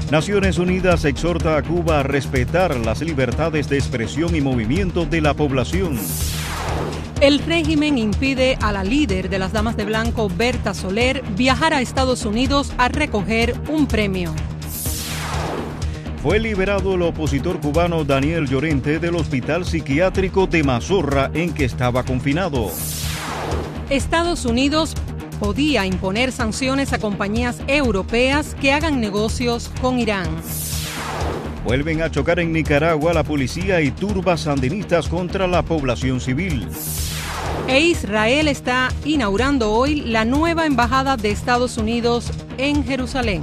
Naciones Unidas exhorta a Cuba a respetar las libertades de expresión y movimiento de la población. El régimen impide a la líder de las Damas de Blanco, Berta Soler, viajar a Estados Unidos a recoger un premio. Fue liberado el opositor cubano Daniel Llorente del hospital psiquiátrico de Mazorra en que estaba confinado. Estados Unidos podía imponer sanciones a compañías europeas que hagan negocios con Irán. Vuelven a chocar en Nicaragua la policía y turbas sandinistas contra la población civil. E Israel está inaugurando hoy la nueva embajada de Estados Unidos en Jerusalén.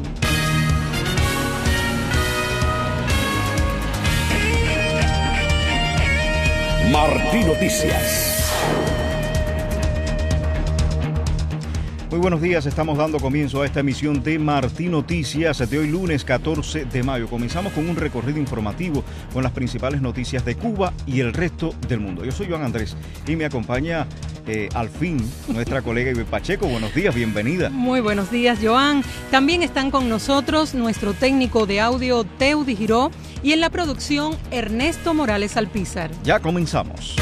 Martí Noticias. Muy buenos días, estamos dando comienzo a esta emisión de Martí Noticias de hoy lunes 14 de mayo. Comenzamos con un recorrido informativo con las principales noticias de Cuba y el resto del mundo. Yo soy Joan Andrés y me acompaña al fin nuestra colega Ibe Pacheco. Buenos días, bienvenida. Muy buenos días, Joan. También están con nosotros nuestro técnico de audio, Teudi Giró, y en la producción, Ernesto Morales Alpizar. Ya comenzamos.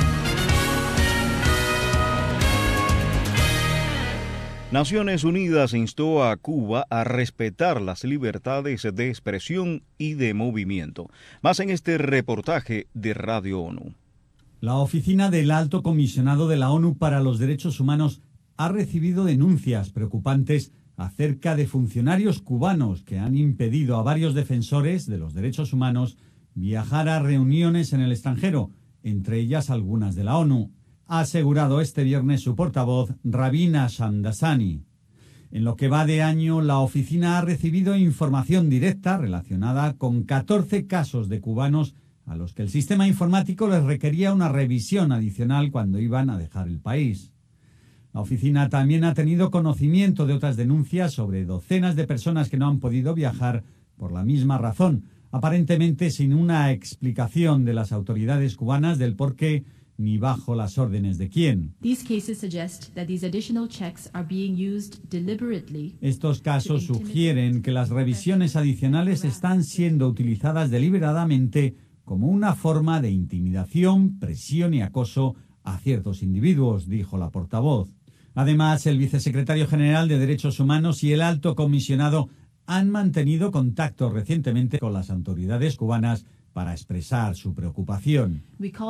Naciones Unidas instó a Cuba a respetar las libertades de expresión y de movimiento. Más en este reportaje de Radio ONU. La oficina del Alto Comisionado de la ONU para los Derechos Humanos ha recibido denuncias preocupantes acerca de funcionarios cubanos que han impedido a varios defensores de los derechos humanos viajar a reuniones en el extranjero, entre ellas algunas de la ONU. Ha asegurado este viernes su portavoz, Rabina Shamdasani. En lo que va de año, la oficina ha recibido información directa relacionada con 14 casos de cubanos a los que el sistema informático les requería una revisión adicional cuando iban a dejar el país. La oficina también ha tenido conocimiento de otras denuncias sobre docenas de personas que no han podido viajar por la misma razón, aparentemente sin una explicación de las autoridades cubanas del por qué ni bajo las órdenes de quién. Estos casos sugieren que las revisiones adicionales están siendo utilizadas deliberadamente como una forma de intimidación, presión y acoso a ciertos individuos, dijo la portavoz. Además, el vicesecretario general de Derechos Humanos y el alto comisionado han mantenido contacto recientemente con las autoridades cubanas para expresar su preocupación.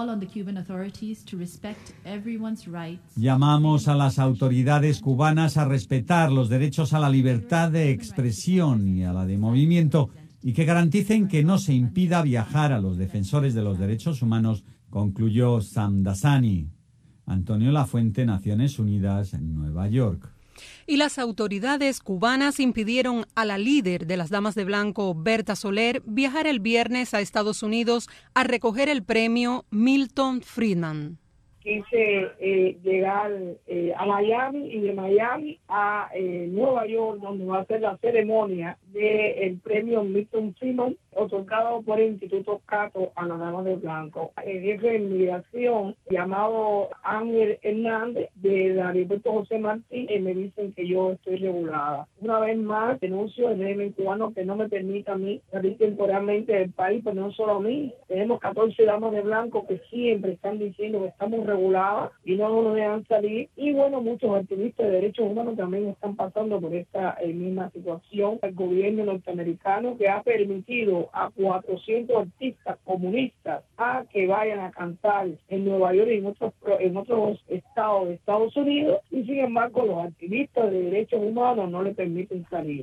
Llamamos a las autoridades cubanas a respetar los derechos a la libertad de expresión y a la de movimiento y que garanticen que no se impida viajar a los defensores de los derechos humanos, concluyó Shamdasani. Antonio Lafuente, Naciones Unidas, en Nueva York. Y las autoridades cubanas impidieron a la líder de las Damas de Blanco, Berta Soler, viajar el viernes a Estados Unidos a recoger el premio Milton Friedman. Quise llegar a Miami y de Miami a Nueva York, donde va a ser la ceremonia del premio Milton Friedman, otorgado por el Instituto Cato a las Damas de Blanco. El jefe de inmigración, llamado Ángel Hernández, del aeropuerto José Martí, me dicen que yo estoy regulada. Una vez más, denuncio el régimen cubano que no me permite a mí salir temporalmente del país, pero no solo a mí. Tenemos 14 damas de blanco que siempre están diciendo que estamos reguladas y no nos dejan salir. Y bueno, muchos activistas de derechos humanos también están pasando por esta misma situación. El gobierno norteamericano que ha permitido a 400 artistas comunistas a que vayan a cantar en Nueva York y en otros estados de Estados Unidos, y sin embargo los activistas de derechos humanos no le permiten salir.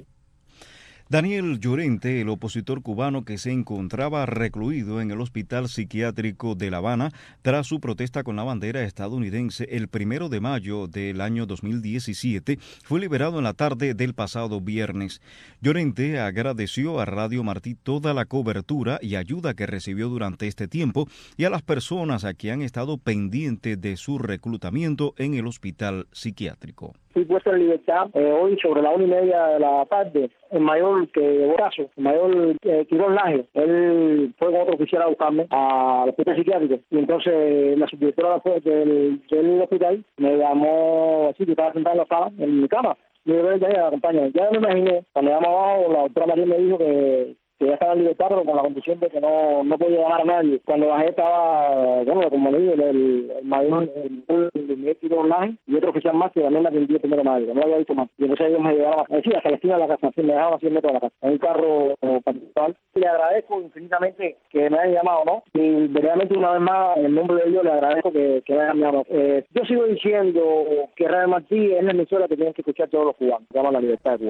Daniel Llorente, el opositor cubano que se encontraba recluido en el hospital psiquiátrico de La Habana tras su protesta con la bandera estadounidense el 1 de mayo del año 2017, fue liberado en la tarde del pasado viernes. Llorente agradeció a Radio Martí toda la cobertura y ayuda que recibió durante este tiempo y a las personas a que han estado pendientes de su reclutamiento en el hospital psiquiátrico. Fui puesto en libertad hoy sobre la 1:30 de la tarde. El mayor que llevó caso, el mayor Quirón Laje, él fue con otro oficial a buscarme al hospital psiquiátrico. Y entonces la subdirectora del hospital me llamó así, que estaba sentada en la sala, en mi cama. Yo creo que ya la acompaña. Ya me imaginé, cuando llamamos abajo, la doctora María me dijo que ya estaba en libertad, pero con la condición de que no podía llamar a nadie. Cuando bajé estaba, bueno, como le digo, el mayor, el médico online y otro oficial más que también la atendió primero madre, no lo había visto más. Y entonces ellos me llevaron, decía, hasta la esquina de la casa, así, me dejaron 100 metros de la casa, en un carro particular. Le agradezco infinitamente que me hayan llamado, ¿no? Y verdaderamente una vez más, en nombre de ellos, le agradezco que me hayan llamado. Yo sigo diciendo que Radio Martí es la emisora que tienen que escuchar todos los cubanos, que aman la libertad de Cuba.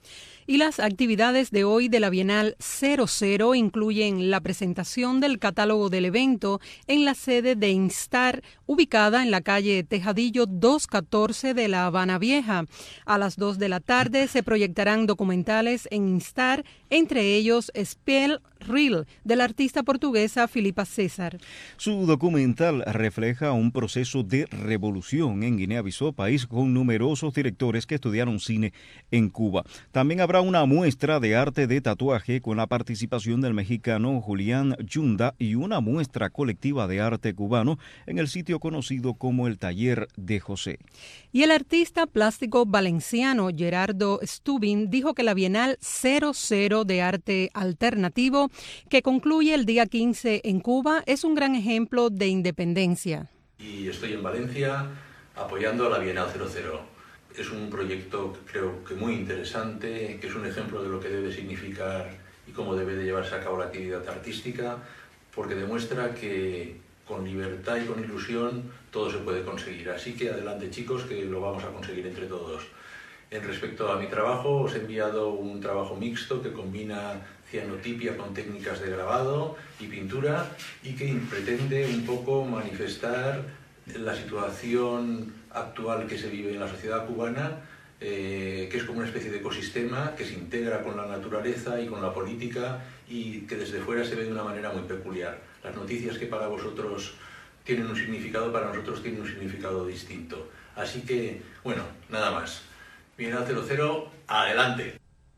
Y las actividades de hoy de la Bienal 00 incluyen la presentación del catálogo del evento en la sede de Instar, ubicada en la calle Tejadillo 214 de La Habana Vieja. A las 2 de la tarde se proyectarán documentales en Instar, entre ellos Spell Real, de la artista portuguesa Filipa César. Su documental refleja un proceso de revolución en Guinea-Bissau, país con numerosos directores que estudiaron cine en Cuba. También habrá una muestra de arte de tatuaje con la participación del mexicano Julián Yunda y una muestra colectiva de arte cubano en el sitio conocido como el Taller de José. Y el artista plástico valenciano Gerardo Stubin dijo que la Bienal 00 de arte alternativo, que concluye el día 15 en Cuba, es un gran ejemplo de independencia. Y estoy en Valencia apoyando a la Bienal 00. Es un proyecto creo que muy interesante, que es un ejemplo de lo que debe significar y cómo debe de llevarse a cabo la actividad artística, porque demuestra que con libertad y con ilusión todo se puede conseguir. Así que adelante chicos, que lo vamos a conseguir entre todos. En respecto a mi trabajo, os he enviado un trabajo mixto que combina cianotipia con técnicas de grabado y pintura y que pretende un poco manifestar la situación actual que se vive en la sociedad cubana, que es como una especie de ecosistema que se integra con la naturaleza y con la política y que desde fuera se ve de una manera muy peculiar. Las noticias que para vosotros tienen un significado, para nosotros tienen un significado distinto. Así que, bueno, nada más. Bienal 00, adelante.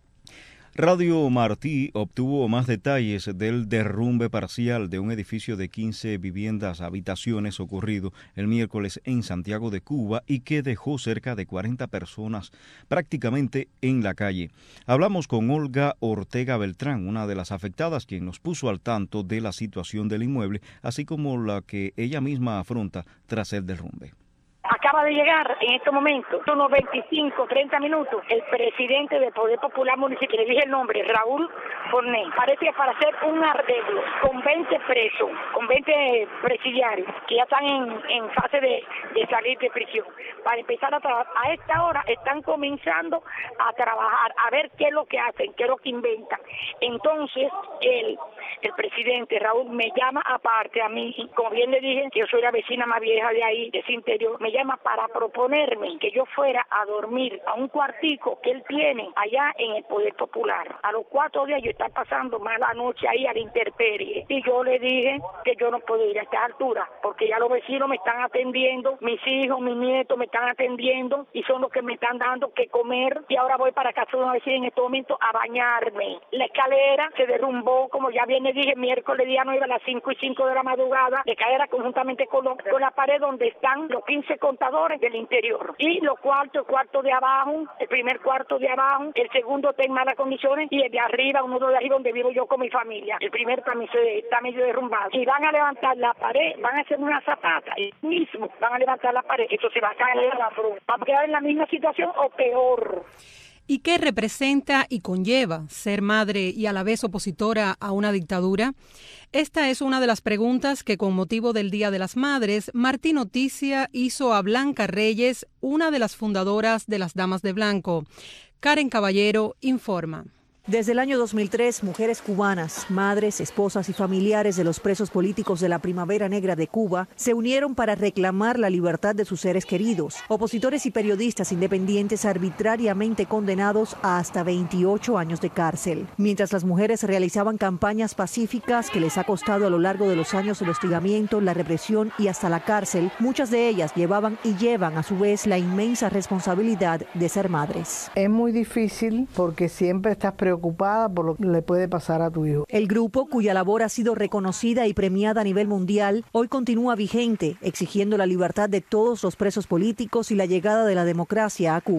Radio Martí obtuvo más detalles del derrumbe parcial de un edificio de 15 viviendas habitaciones ocurrido el miércoles en Santiago de Cuba y que dejó cerca de 40 personas prácticamente en la calle. Hablamos con Olga Ortega Beltrán, una de las afectadas, quien nos puso al tanto de la situación del inmueble, así como la que ella misma afronta tras el derrumbe. Acaba de llegar en estos momentos, unos 25, 30 minutos, el presidente del Poder Popular Municipal, le dije el nombre, Raúl Forné, parece que para hacer un arreglo con 20 presos, con 20 presidiarios que ya están en fase de salir de prisión, para empezar a trabajar. A esta hora están comenzando a trabajar, a ver qué es lo que hacen, qué es lo que inventan. Entonces, el presidente Raúl me llama aparte a mí, como bien le dije, que yo soy la vecina más vieja de ahí, de ese interior, me llama para proponerme que yo fuera a dormir a un cuartico que él tiene allá en el Poder Popular. A los 4 días yo estaba pasando mala noche ahí a la intemperie y yo le dije que yo no puedo ir a esta altura porque ya los vecinos me están atendiendo, mis hijos, mis nietos me están atendiendo y son los que me están dando que comer y ahora voy para casa de una vecina en este momento a bañarme. La escalera se derrumbó, como ya bien le dije, miércoles día 9 a las 5:05 de la madrugada, de caer conjuntamente con la pared donde están los 15 contadores del interior y los cuartos, el cuarto de abajo, el primer cuarto de abajo, el segundo está en malas condiciones y el de arriba, uno de ahí donde vivo yo con mi familia, el primer también está medio derrumbado y van a levantar la pared, van a hacer una zapata y mismo van a levantar la pared, esto se va a caer, va a quedar en la misma situación o peor. ¿Y qué representa y conlleva ser madre y a la vez opositora a una dictadura? Esta es una de las preguntas que con motivo del Día de las Madres, Martí Noticia hizo a Blanca Reyes, una de las fundadoras de las Damas de Blanco. Karen Caballero informa. Desde el año 2003, mujeres cubanas, madres, esposas y familiares de los presos políticos de la Primavera Negra de Cuba se unieron para reclamar la libertad de sus seres queridos. Opositores y periodistas independientes arbitrariamente condenados a hasta 28 años de cárcel. Mientras las mujeres realizaban campañas pacíficas que les ha costado a lo largo de los años el hostigamiento, la represión y hasta la cárcel, muchas de ellas llevaban y llevan a su vez la inmensa responsabilidad de ser madres. Es muy difícil porque siempre estás preocupada por lo que le puede pasar a tu hijo. El grupo, cuya labor ha sido reconocida y premiada a nivel mundial, hoy continúa vigente, exigiendo la libertad de todos los presos políticos y la llegada de la democracia a Cuba.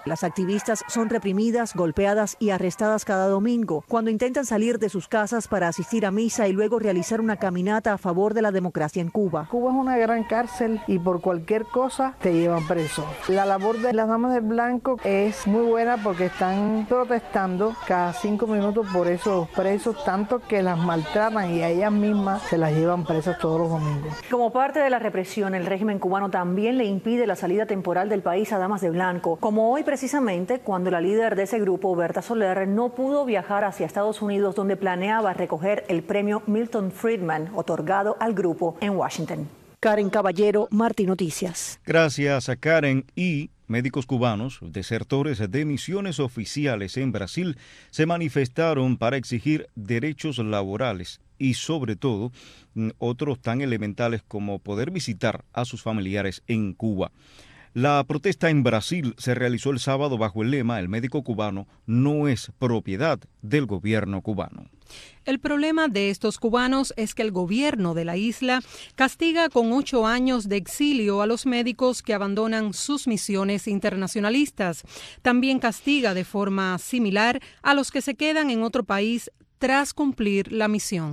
Las activistas son reprimidas, golpeadas y arrestadas cada domingo cuando intentan salir de sus casas para asistir a misa y luego realizar una caminata a favor de la democracia en Cuba. Cuba es una gran cárcel y por cualquier cosa te llevan preso. La labor de las damas de blanco es muy buena porque están protestando cada 5 minutos por esos presos, tanto que las maltratan y a ellas mismas se las llevan presas todos los domingos. Como parte de la represión, el régimen cubano también le impide la salida temporal del país a damas de blanco, como hoy precisamente cuando la líder de ese grupo, Berta Soler, no pudo viajar hacia Estados Unidos, donde planeaba recoger el premio Milton Friedman otorgado al grupo en Washington. Karen Caballero, Martín Noticias. Gracias a Karen. Y médicos cubanos, desertores de misiones oficiales en Brasil, se manifestaron para exigir derechos laborales y sobre todo otros tan elementales como poder visitar a sus familiares en Cuba. La protesta en Brasil se realizó el sábado bajo el lema "El médico cubano no es propiedad del gobierno cubano". El problema de estos cubanos es que el gobierno de la isla castiga con 8 años de exilio a los médicos que abandonan sus misiones internacionalistas. También castiga de forma similar a los que se quedan en otro país tras cumplir la misión.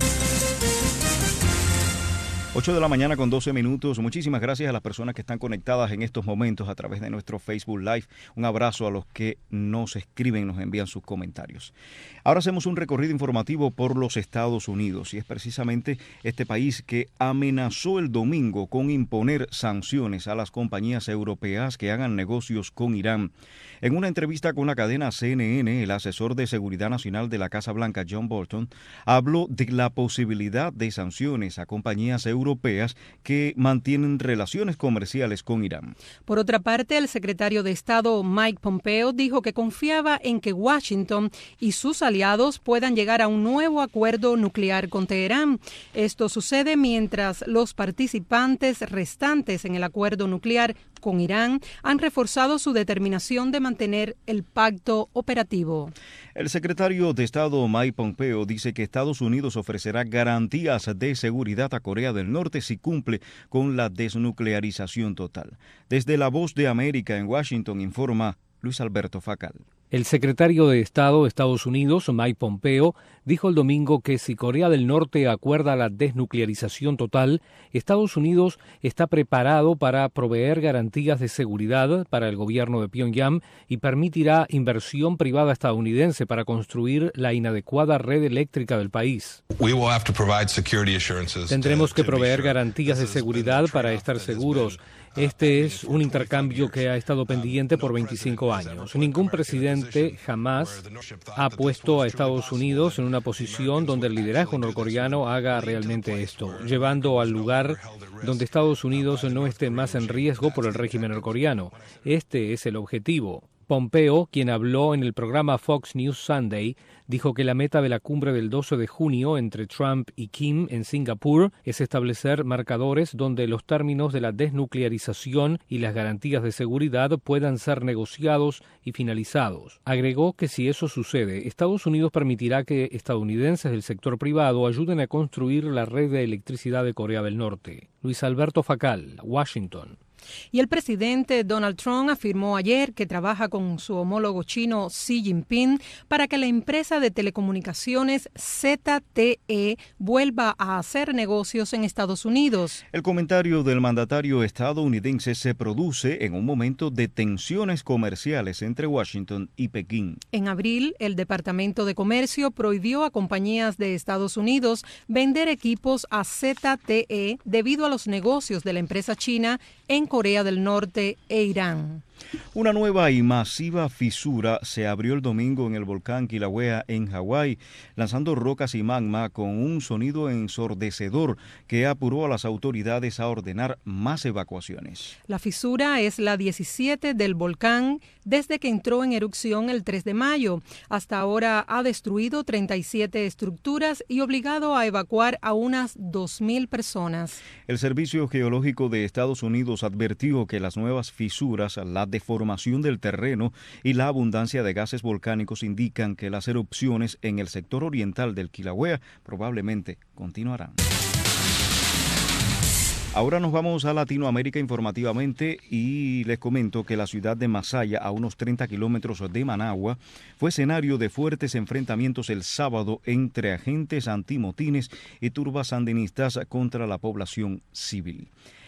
8 de la mañana con 12 minutos. Muchísimas gracias a las personas que están conectadas en estos momentos a través de nuestro Facebook Live. Un abrazo a los que nos escriben, nos envían sus comentarios. Ahora hacemos un recorrido informativo por los Estados Unidos y es precisamente este país que amenazó el domingo con imponer sanciones a las compañías europeas que hagan negocios con Irán. En una entrevista con la cadena CNN, el asesor de Seguridad Nacional de la Casa Blanca, John Bolton, habló de la posibilidad de sanciones a compañías europeas que mantienen relaciones comerciales con Irán. Por otra parte, el secretario de Estado Mike Pompeo dijo que confiaba en que Washington y sus aliados puedan llegar a un nuevo acuerdo nuclear con Teherán. Esto sucede mientras los participantes restantes en el acuerdo nuclear con Irán han reforzado su determinación de mantener el pacto operativo. El secretario de Estado Mike Pompeo dice que Estados Unidos ofrecerá garantías de seguridad a Corea del Norte si cumple con la desnuclearización total. Desde La Voz de América en Washington informa Luis Alberto Facal. El secretario de Estado de Estados Unidos, Mike Pompeo, dijo el domingo que si Corea del Norte acuerda la desnuclearización total, Estados Unidos está preparado para proveer garantías de seguridad para el gobierno de Pyongyang y permitirá inversión privada estadounidense para construir la inadecuada red eléctrica del país. Tendremos que proveer garantías de seguridad para estar seguros. Este es un intercambio que ha estado pendiente por 25 años. Ningún presidente jamás ha puesto a Estados Unidos en una posición donde el liderazgo norcoreano haga realmente esto, llevando al lugar donde Estados Unidos no esté más en riesgo por el régimen norcoreano. Este es el objetivo. Pompeo, quien habló en el programa Fox News Sunday, dijo que la meta de la cumbre del 12 de junio entre Trump y Kim en Singapur es establecer marcadores donde los términos de la desnuclearización y las garantías de seguridad puedan ser negociados y finalizados. Agregó que si eso sucede, Estados Unidos permitirá que estadounidenses del sector privado ayuden a construir la red de electricidad de Corea del Norte. Luis Alberto Facal, Washington. Y el presidente Donald Trump afirmó ayer que trabaja con su homólogo chino Xi Jinping para que la empresa de telecomunicaciones ZTE vuelva a hacer negocios en Estados Unidos. El comentario del mandatario estadounidense se produce en un momento de tensiones comerciales entre Washington y Pekín. En abril, el Departamento de Comercio prohibió a compañías de Estados Unidos vender equipos a ZTE debido a los negocios de la empresa china en Corea del Norte e Irán. Una nueva y masiva fisura se abrió el domingo en el volcán Kilauea en Hawái, lanzando rocas y magma con un sonido ensordecedor que apuró a las autoridades a ordenar más evacuaciones. La fisura es la 17 del volcán desde que entró en erupción el 3 de mayo. Hasta ahora ha destruido 37 estructuras y obligado a evacuar a unas 2,000 personas. El Servicio Geológico de Estados Unidos advirtió que las nuevas fisuras, la deformación del terreno y la abundancia de gases volcánicos indican que las erupciones en el sector oriental del Kilauea probablemente continuarán. Ahora nos vamos a Latinoamérica informativamente y les comento que la ciudad de Masaya, a unos 30 kilómetros de Managua, fue escenario de fuertes enfrentamientos el sábado entre agentes antimotines y turbas sandinistas contra la población civil.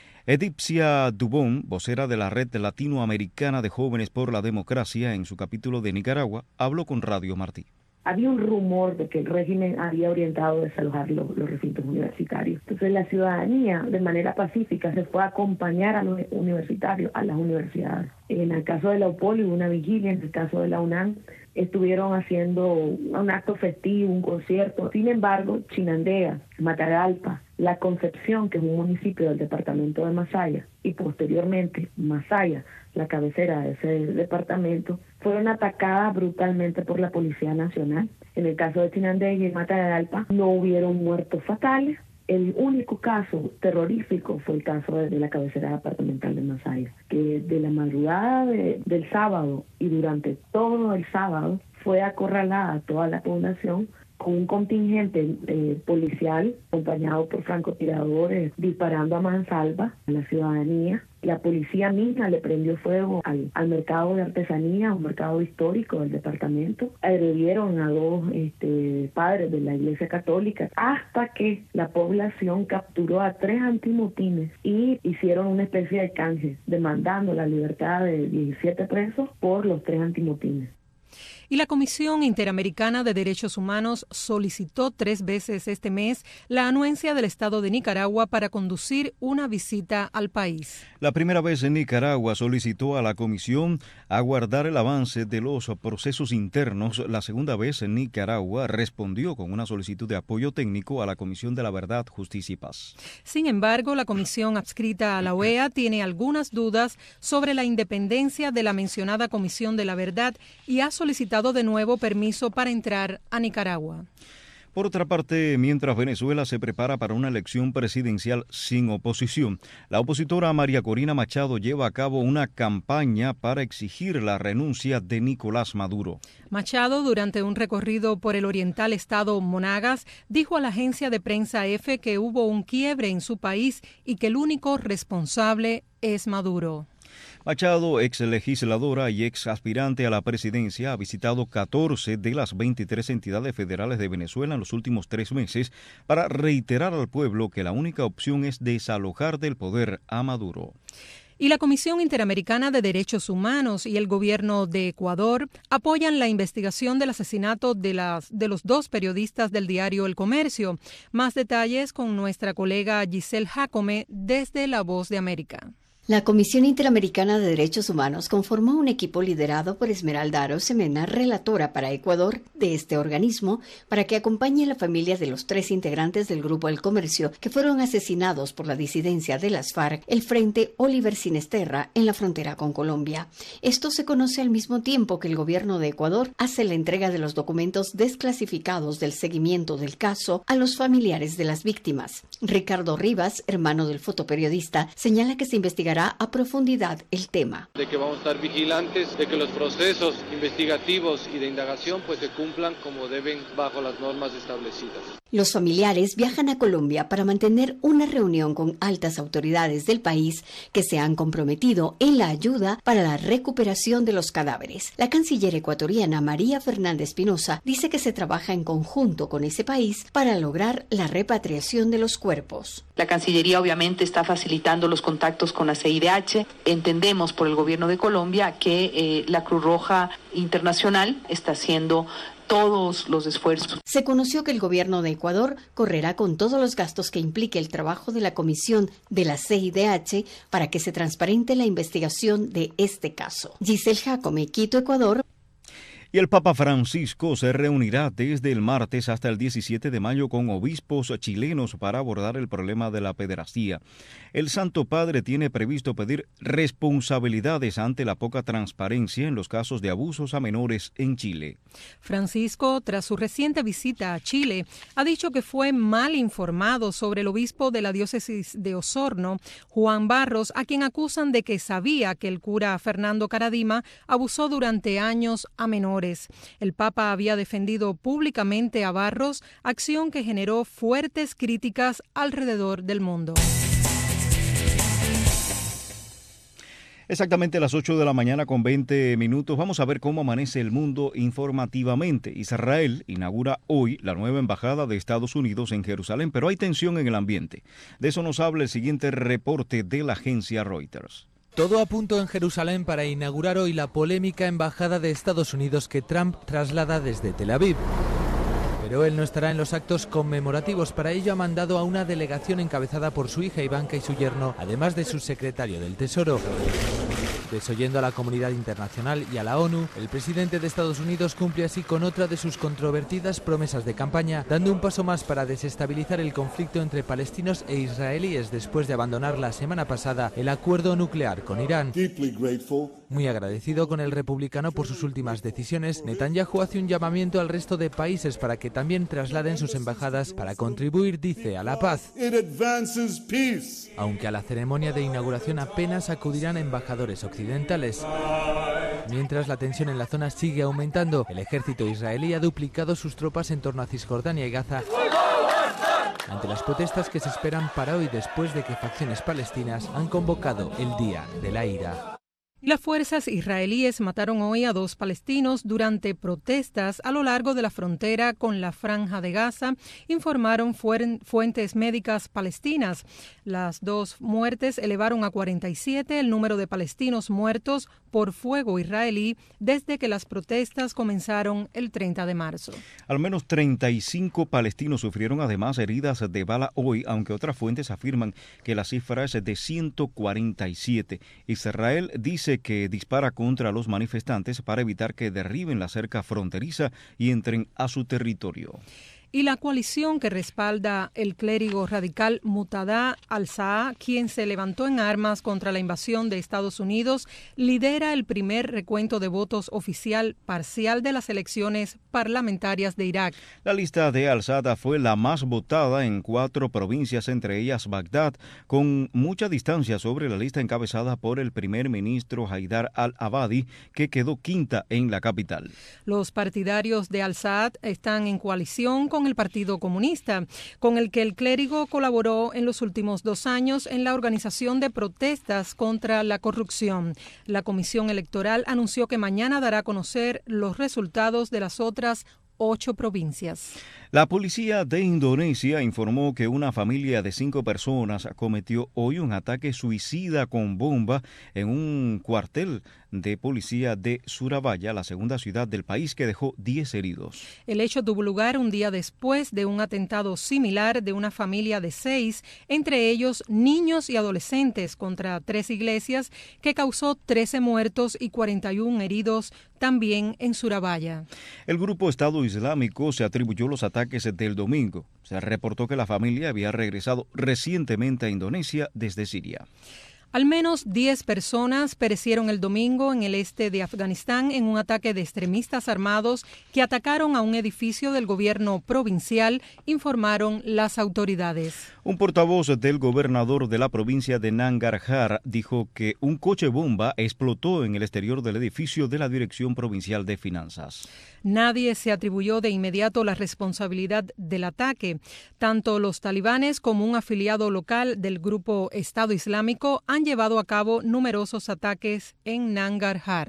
Edipcia Dubón, vocera de la Red Latinoamericana de Jóvenes por la Democracia en su capítulo de Nicaragua, habló con Radio Martí. Había un rumor de que el régimen había orientado a desalojar los recintos universitarios. Entonces la ciudadanía, de manera pacífica, se fue a acompañar a los universitarios, a las universidades. En el caso de la UPOL hubo una vigilia, en el caso de la UNAM estuvieron haciendo un acto festivo, un concierto. Sin embargo, Chinandega, Matagalpa, La Concepción, que es un municipio del departamento de Masaya, y posteriormente Masaya, la cabecera de ese departamento, fueron atacadas brutalmente por la Policía Nacional. En el caso de Chinandega y Matagalpa no hubieron muertos fatales. El único caso terrorífico fue el caso de la cabecera departamental de Masaya, que de la madrugada del sábado y durante todo el sábado fue acorralada toda la población con un contingente policial acompañado por francotiradores disparando a mansalva a la ciudadanía. La policía misma le prendió fuego al mercado de artesanía, un mercado histórico del departamento. Agredieron a dos padres de la Iglesia Católica hasta que la población capturó a 3 antimotines y hicieron una especie de canje demandando la libertad de 17 presos por los 3 antimotines. Y la Comisión Interamericana de Derechos Humanos solicitó 3 veces este mes la anuencia del Estado de Nicaragua para conducir una visita al país. La primera vez en Nicaragua solicitó a la Comisión aguardar el avance de los procesos internos. La segunda vez en Nicaragua respondió con una solicitud de apoyo técnico a la Comisión de la Verdad, Justicia y Paz. Sin embargo, la comisión adscrita a la OEA tiene algunas dudas sobre la independencia de la mencionada Comisión de la Verdad y ha solicitado de nuevo permiso para entrar a Nicaragua. Por otra parte, mientras Venezuela se prepara para una elección presidencial sin oposición, la opositora María Corina Machado lleva a cabo una campaña para exigir la renuncia de Nicolás Maduro. Machado, durante un recorrido por el oriental estado Monagas, dijo a la agencia de prensa EFE que hubo un quiebre en su país y que el único responsable es Maduro. Machado, ex legisladora y ex aspirante a la presidencia, ha visitado 14 de las 23 entidades federales de Venezuela en los últimos 3 meses para reiterar al pueblo que la única opción es desalojar del poder a Maduro. Y la Comisión Interamericana de Derechos Humanos y el gobierno de Ecuador apoyan la investigación del asesinato de los 2 periodistas del diario El Comercio. Más detalles con nuestra colega Giselle Jacome desde La Voz de América. La Comisión Interamericana de Derechos Humanos conformó un equipo liderado por Esmeralda Arosemena, relatora para Ecuador de este organismo, para que acompañe a la familia de los 3 integrantes del Grupo El Comercio que fueron asesinados por la disidencia de las FARC, el Frente Oliver Sinesterra, en la frontera con Colombia. Esto se conoce al mismo tiempo que el gobierno de Ecuador hace la entrega de los documentos desclasificados del seguimiento del caso a los familiares de las víctimas. Ricardo Rivas, hermano del fotoperiodista, señala que se investigará a profundidad el tema. De que vamos a estar vigilantes, de que los procesos investigativos y de indagación pues se cumplan como deben bajo las normas establecidas. Los familiares viajan a Colombia para mantener una reunión con altas autoridades del país que se han comprometido en la ayuda para la recuperación de los cadáveres. La canciller ecuatoriana María Fernández Espinosa dice que se trabaja en conjunto con ese país para lograr la repatriación de los cuerpos. La Cancillería obviamente está facilitando los contactos con la CIDH. Entendemos por el gobierno de Colombia que la Cruz Roja Internacional está haciendo todos los esfuerzos. Se conoció que el gobierno de Ecuador correrá con todos los gastos que implique el trabajo de la comisión de la CIDH para que se transparente la investigación de este caso. Giselle Jacome, Quito, Ecuador. Y el Papa Francisco se reunirá desde el martes hasta el 17 de mayo con obispos chilenos para abordar el problema de la pederastía. El Santo Padre tiene previsto pedir responsabilidades ante la poca transparencia en los casos de abusos a menores en Chile. Francisco, tras su reciente visita a Chile, ha dicho que fue mal informado sobre el obispo de la diócesis de Osorno, Juan Barros, a quien acusan de que sabía que el cura Fernando Caradima abusó durante años a menores. El Papa había defendido públicamente a Barros, acción que generó fuertes críticas alrededor del mundo. Exactamente a las 8 de la mañana con 20 minutos. Vamos a ver cómo amanece el mundo informativamente. Israel inaugura hoy la nueva embajada de Estados Unidos en Jerusalén, pero hay tensión en el ambiente. De eso nos habla el siguiente reporte de la agencia Reuters. Todo a punto en Jerusalén para inaugurar hoy la polémica embajada de Estados Unidos que Trump traslada desde Tel Aviv. Pero él no estará en los actos conmemorativos. Para ello ha mandado a una delegación encabezada por su hija Ivanka y su yerno, además de su secretario del Tesoro. Desoyendo a la comunidad internacional y a la ONU, el presidente de Estados Unidos cumple así con otra de sus controvertidas promesas de campaña, dando un paso más para desestabilizar el conflicto entre palestinos e israelíes después de abandonar la semana pasada el acuerdo nuclear con Irán. Muy agradecido con el republicano por sus últimas decisiones, Netanyahu hace un llamamiento al resto de países para que también trasladen sus embajadas para contribuir, dice, a la paz. Aunque a la ceremonia de inauguración apenas acudirán embajadores occidentales. Mientras la tensión en la zona sigue aumentando, el ejército israelí ha duplicado sus tropas en torno a Cisjordania y Gaza ante las protestas que se esperan para hoy después de que facciones palestinas han convocado el Día de la Ira. Las fuerzas israelíes mataron hoy a 2 palestinos durante protestas a lo largo de la frontera con la Franja de Gaza, informaron fuentes médicas palestinas. Las 2 muertes elevaron a 47 el número de palestinos muertos por fuego israelí desde que las protestas comenzaron el 30 de marzo. Al menos 35 palestinos sufrieron además heridas de bala hoy, aunque otras fuentes afirman que la cifra es de 147. Israel dice que dispara contra los manifestantes para evitar que derriben la cerca fronteriza y entren a su territorio. Y la coalición que respalda el clérigo radical Muqtada al-Sadr, quien se levantó en armas contra la invasión de Estados Unidos, lidera el primer recuento de votos oficial parcial de las elecciones parlamentarias de Irak. La lista de al-Sadr fue la más votada en 4 provincias, entre ellas Bagdad, con mucha distancia sobre la lista encabezada por el primer ministro Haidar al-Abadi, que quedó quinta en la capital. Los partidarios de al-Sadr están en coalición con el Partido Comunista, con el que el clérigo colaboró en los últimos 2 años en la organización de protestas contra la corrupción. La Comisión Electoral anunció que mañana dará a conocer los resultados de las otras 8 provincias. La policía de Indonesia informó que una familia de 5 personas cometió hoy un ataque suicida con bomba en un cuartel de policía de Surabaya, la segunda ciudad del país, que dejó 10 heridos. El hecho tuvo lugar un día después de un atentado similar de una familia de 6, entre ellos niños y adolescentes, contra 3 iglesias, que causó 13 muertos y 41 heridos también en Surabaya. El grupo Estado Islámico se atribuyó los ataques del domingo. Se reportó que la familia había regresado recientemente a Indonesia desde Siria. Al menos 10 personas perecieron el domingo en el este de Afganistán en un ataque de extremistas armados que atacaron a un edificio del gobierno provincial, informaron las autoridades. Un portavoz del gobernador de la provincia de Nangarhar dijo que un coche bomba explotó en el exterior del edificio de la Dirección Provincial de Finanzas. Nadie se atribuyó de inmediato la responsabilidad del ataque. Tanto los talibanes como un afiliado local del grupo Estado Islámico han llevado a cabo numerosos ataques en Nangarhar.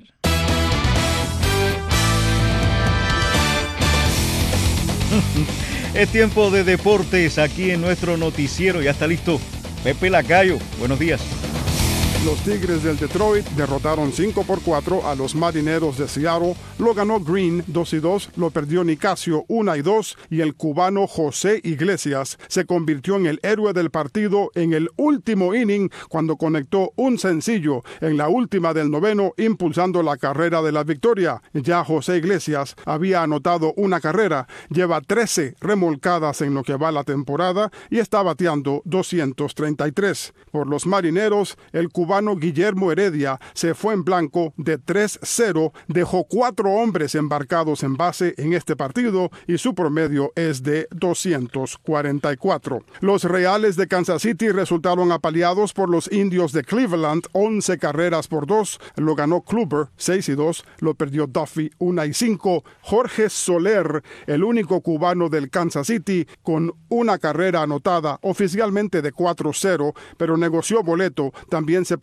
Es tiempo de deportes aquí en nuestro noticiero. Ya está listo Pepe Lacayo. Buenos días. Los Tigres del Detroit derrotaron 5-4 a los Marineros de Seattle. Lo ganó Green 2-2, lo perdió Nicasio 1-2 y el cubano José Iglesias se convirtió en el héroe del partido en el último inning cuando conectó un sencillo en la última del 9º, impulsando la carrera de la victoria. Ya José Iglesias había anotado una carrera, lleva 13 remolcadas en lo que va la temporada y está bateando 233. Por los Marineros, el cubano Guillermo Heredia se fue en blanco de 3-0, dejó 4 hombres embarcados en base en este partido y su promedio es de 244. Los Reales de Kansas City resultaron apaleados por los Indios de Cleveland 11-2. Lo ganó Kluber 6-2, lo perdió Duffy 1-5. Jorge Soler, el único cubano del Kansas City con una carrera anotada oficialmente de 4-0, pero negoció boleto, también se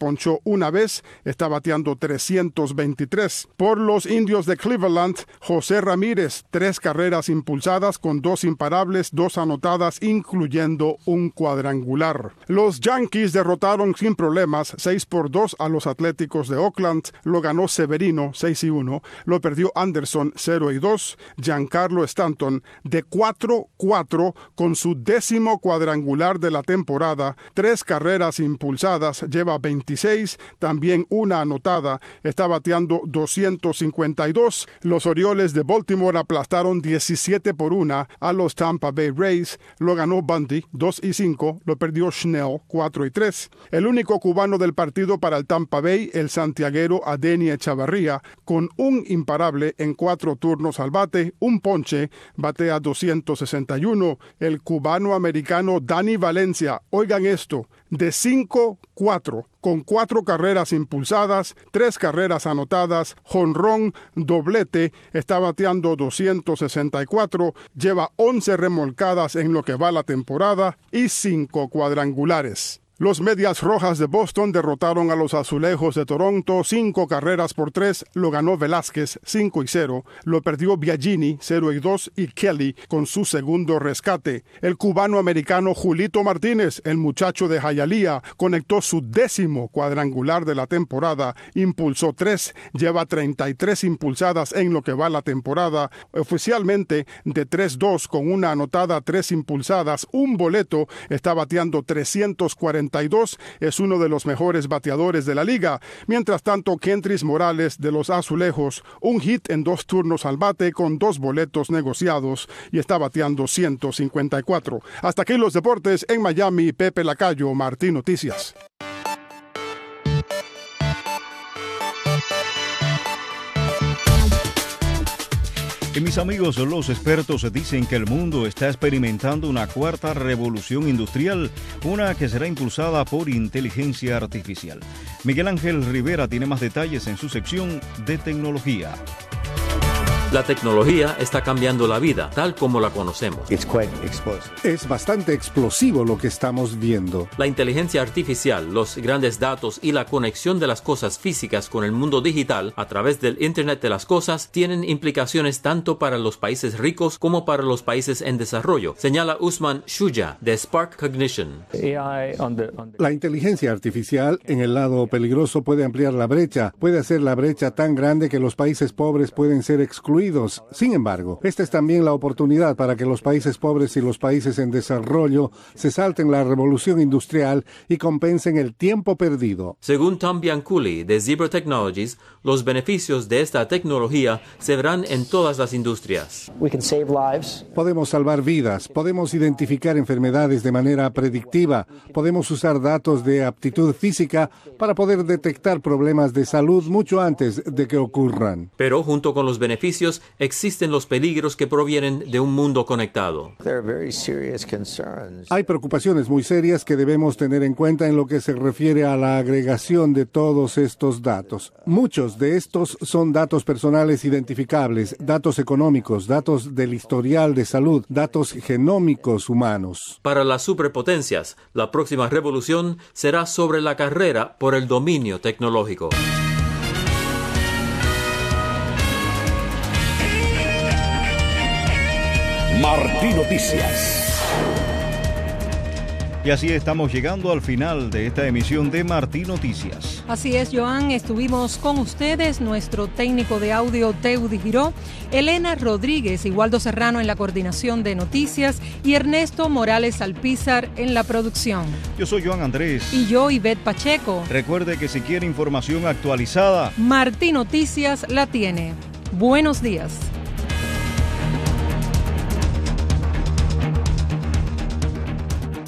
ponchó una vez, está bateando 323. Por los Indios de Cleveland, José Ramírez, 3 carreras impulsadas con 2 imparables, 2 anotadas, incluyendo un cuadrangular. Los Yankees derrotaron sin problemas 6-2 a los Atléticos de Oakland. Lo ganó Severino 6-1, lo perdió Anderson 0-2. Giancarlo Stanton de 4-4 con su 10º cuadrangular de la temporada, 3 carreras impulsadas, lleva 26, también una anotada, está bateando 252. Los Orioles de Baltimore aplastaron 17-1 a los Tampa Bay Rays, lo ganó Bundy 2-5, lo perdió Schnell 4-3. El único cubano del partido para el Tampa Bay, el santiaguero Adeiny Echavarría, con un imparable en 4 turnos al bate, un ponche, batea 261. El cubano-americano Dani Valencia, oigan esto, de 5-4, con 4 carreras impulsadas, 3 carreras anotadas, jonrón, doblete, está bateando 264, lleva 11 remolcadas en lo que va la temporada y 5 cuadrangulares. Los Medias Rojas de Boston derrotaron a los Azulejos de Toronto 5-3, lo ganó Velázquez 5-0, lo perdió Biagini 0-2 y Kelly con su segundo rescate. El cubano-americano Julito Martínez, el muchacho de Hialeah, conectó su 10º cuadrangular de la temporada, impulsó 3, lleva 33 impulsadas en lo que va la temporada, oficialmente de 3-2 con una anotada, 3 impulsadas, un boleto, está bateando 342, es uno de los mejores bateadores de la liga. Mientras tanto, Kendrys Morales de los Azulejos, un hit en 2 turnos al bate con 2 boletos negociados y está bateando 154. Hasta aquí los deportes en Miami. Pepe Lacayo, Martín Noticias. Y mis amigos, los expertos dicen que el mundo está experimentando una 4ª revolución industrial, una que será impulsada por inteligencia artificial. Miguel Ángel Rivera tiene más detalles en su sección de tecnología. La tecnología está cambiando la vida, tal como la conocemos. Es bastante explosivo lo que estamos viendo. La inteligencia artificial, los grandes datos y la conexión de las cosas físicas con el mundo digital a través del Internet de las cosas tienen implicaciones tanto para los países ricos como para los países en desarrollo, señala Usman Shuja de Spark Cognition. La inteligencia artificial en el lado peligroso puede ampliar la brecha, puede hacer la brecha tan grande que los países pobres pueden ser excluidos. Sin embargo, esta es también la oportunidad para que los países pobres y los países en desarrollo se salten la revolución industrial y compensen el tiempo perdido. Según Tom Bianculli de Zebra Technologies, los beneficios de esta tecnología se verán en todas las industrias. Podemos salvar vidas, podemos identificar enfermedades de manera predictiva, podemos usar datos de aptitud física para poder detectar problemas de salud mucho antes de que ocurran. Pero junto con los beneficios, existen los peligros que provienen de un mundo conectado. Hay preocupaciones muy serias que debemos tener en cuenta en lo que se refiere a la agregación de todos estos datos. Muchos de estos son datos personales identificables, datos económicos, datos del historial de salud, datos genómicos humanos. Para las superpotencias, la próxima revolución será sobre la carrera por el dominio tecnológico. Martín Noticias. Y así estamos llegando al final de esta emisión de Martín Noticias. Así es, Joan, estuvimos con ustedes, nuestro técnico de audio Teudi Giró, Elena Rodríguez y Waldo Serrano en la coordinación de noticias y Ernesto Morales Alpizar en la producción. Yo soy Joan Andrés. Y yo, Ivette Pacheco. Recuerde que si quiere información actualizada, Martín Noticias la tiene. Buenos días.